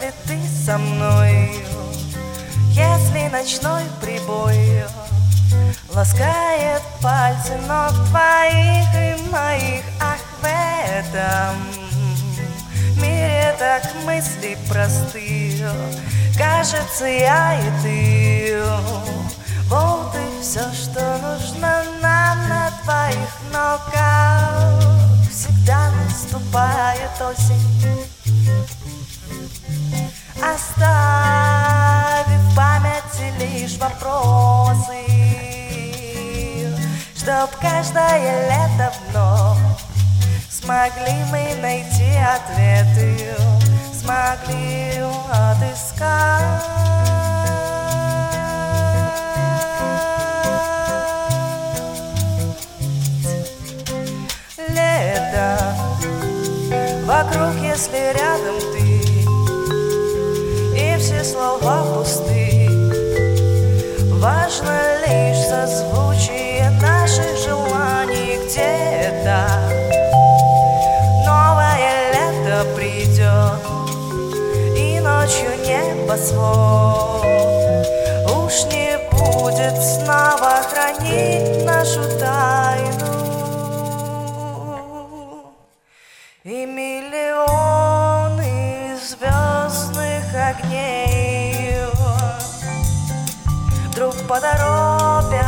если ты со мной, если ночной прибой ласкает пальцы ног твоих и моих. Ах, в этом мире так мысли просты, кажется, я и ты. Вот и все, что нужно нам на твоих ногах. Всегда наступает осень, оставив в памяти лишь вопросы, чтоб каждое лето вновь смогли мы найти ответы, смогли отыскать. Лето вокруг, если рядом ты, и все слова пусты. Важно лишь созвучие наших желаний. Где-то новое лето придет, и ночью небосвод уж не будет снова хранить нашу тайну. И миллионы звездных огней вдруг поторопят